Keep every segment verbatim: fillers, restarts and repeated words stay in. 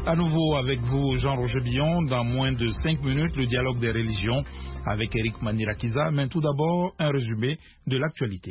À nouveau avec vous, Jean-Roger Billon, dans moins de cinq minutes, le dialogue des religions avec Eric Manirakiza. Mais tout d'abord, un résumé de l'actualité.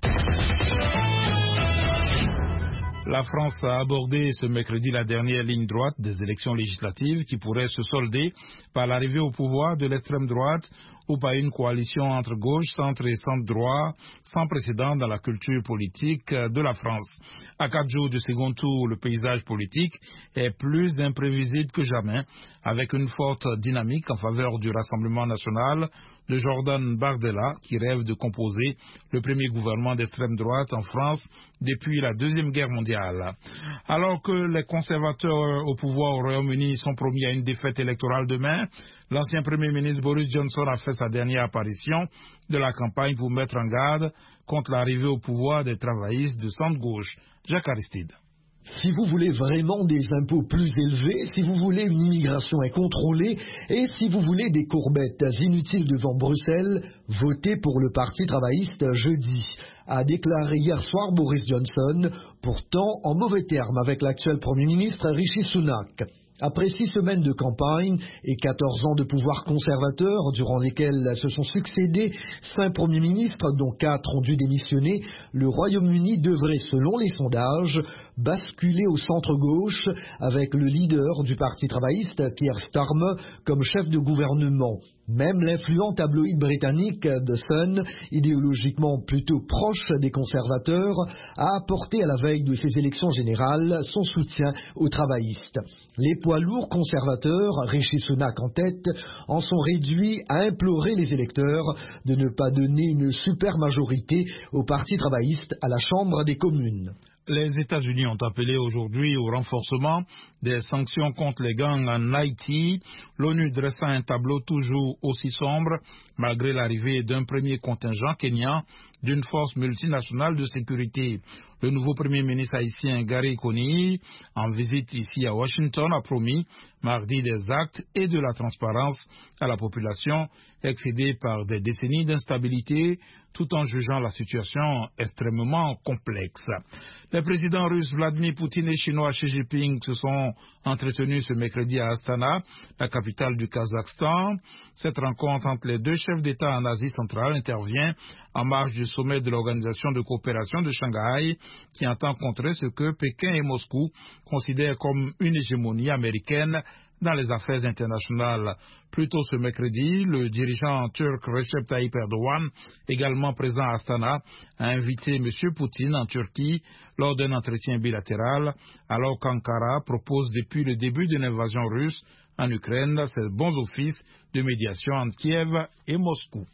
La France a abordé ce mercredi la dernière ligne droite des élections législatives qui pourrait se solder par l'arrivée au pouvoir de l'extrême droite ou par une coalition entre gauche, centre et centre-droit sans précédent dans la culture politique de la France. À quatre jours du second tour, le paysage politique est plus imprévisible que jamais, avec une forte dynamique en faveur du Rassemblement national de Jordan Bardella, qui rêve de composer le premier gouvernement d'extrême droite en France depuis la Deuxième Guerre mondiale. Alors que les conservateurs au pouvoir au Royaume-Uni sont promis à une défaite électorale demain, l'ancien Premier ministre Boris Johnson a fait sa dernière apparition de la campagne pour mettre en garde contre l'arrivée au pouvoir des travaillistes de centre-gauche. Jacques Aristide. Si vous voulez vraiment des impôts plus élevés, si vous voulez une immigration incontrôlée et si vous voulez des courbettes inutiles devant Bruxelles, votez pour le Parti travailliste jeudi, a déclaré hier soir Boris Johnson, pourtant en mauvais termes avec l'actuel Premier ministre Rishi Sunak. Après six semaines de campagne et quatorze ans de pouvoir conservateur, durant lesquels se sont succédés cinq premiers ministres, dont quatre ont dû démissionner, le Royaume-Uni devrait, selon les sondages, basculer au centre-gauche avec le leader du Parti travailliste, Keir Starmer, comme chef de gouvernement. Même l'influent tabloïd britannique The Sun, idéologiquement plutôt proche des conservateurs, a apporté à la veille de ces élections générales son soutien aux travaillistes. Les poids lourds conservateurs, Rishi Sunak en tête, en sont réduits à implorer les électeurs de ne pas donner une super majorité au Parti travailliste à la Chambre des communes. Les États-Unis ont appelé aujourd'hui au renforcement des sanctions contre les gangs en Haïti, l'ONU dressant un tableau toujours aussi sombre malgré l'arrivée d'un premier contingent kényan d'une force multinationale de sécurité. Le nouveau Premier ministre haïtien Gary Conille, en visite ici à Washington, a promis mardi des actes et de la transparence à la population excédée par des décennies d'instabilité, tout en jugeant la situation extrêmement complexe. Les présidents russes Vladimir Poutine et chinois Xi Jinping se sont entretenus ce mercredi à Astana, la capitale du Kazakhstan. Cette rencontre entre les deux chefs d'État en Asie centrale intervient en marge du sommet de l'Organisation de coopération de Shanghai, qui entend contrer ce que Pékin et Moscou considèrent comme une hégémonie américaine dans les affaires internationales. Plus tôt ce mercredi, le dirigeant turc Recep Tayyip Erdogan, également présent à Astana, a invité M. Poutine en Turquie lors d'un entretien bilatéral, alors qu'Ankara propose depuis le début de l'invasion russe en Ukraine ses bons offices de médiation entre Kiev et Moscou.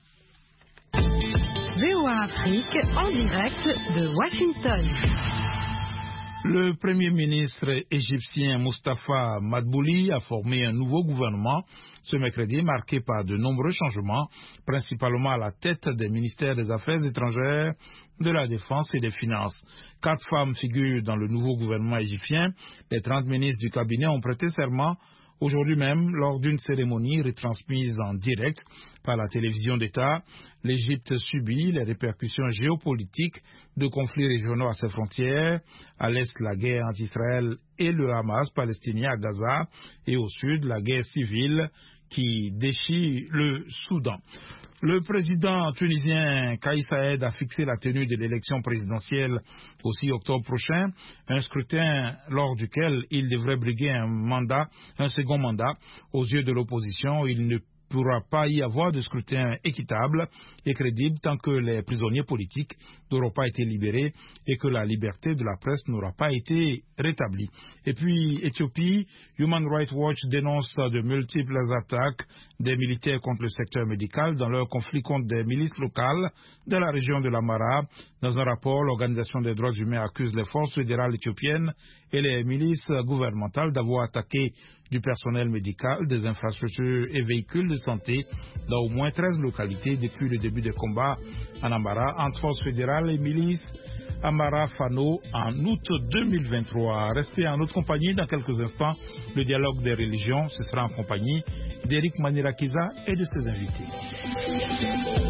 V O A Afrique en direct de Washington. Le Premier ministre égyptien Mustafa Madbouli a formé un nouveau gouvernement ce mercredi marqué par de nombreux changements, principalement à la tête des ministères des Affaires étrangères, de la Défense et des Finances. Quatre femmes figurent dans le nouveau gouvernement égyptien. Les trente ministres du cabinet ont prêté serment aujourd'hui même, lors d'une cérémonie retransmise en direct par la télévision d'État. L'Égypte subit les répercussions géopolitiques de conflits régionaux à ses frontières. À l'est, la guerre entre Israël et le Hamas palestinien à Gaza, et au sud, la guerre civile qui déchire le Soudan. Le président tunisien Kais Saied a fixé la tenue de l'élection présidentielle au six octobre prochain, un scrutin lors duquel il devrait briguer un mandat, un second mandat. Aux yeux de l'opposition, il ne pourra pas y avoir de scrutin équitable et crédible tant que les prisonniers politiques n'auront pas été libérés et que la liberté de la presse n'aura pas été rétablie. Et puis, Éthiopie, Human Rights Watch dénonce de multiples attaques des militaires contre le secteur médical dans leur conflit contre des milices locales de la région de l'Amara. Dans un rapport, l'Organisation des droits humains accuse les forces fédérales éthiopiennes et les milices gouvernementales d'avoir attaqué du personnel médical, des infrastructures et véhicules de santé dans au moins treize localités depuis le début des combats en Amara entre forces fédérales et milices Amara Fano en août deux mille vingt-trois. Restez en notre compagnie dans quelques instants. Le dialogue des religions, ce sera en compagnie d'Eric Manirakiza et de ses invités.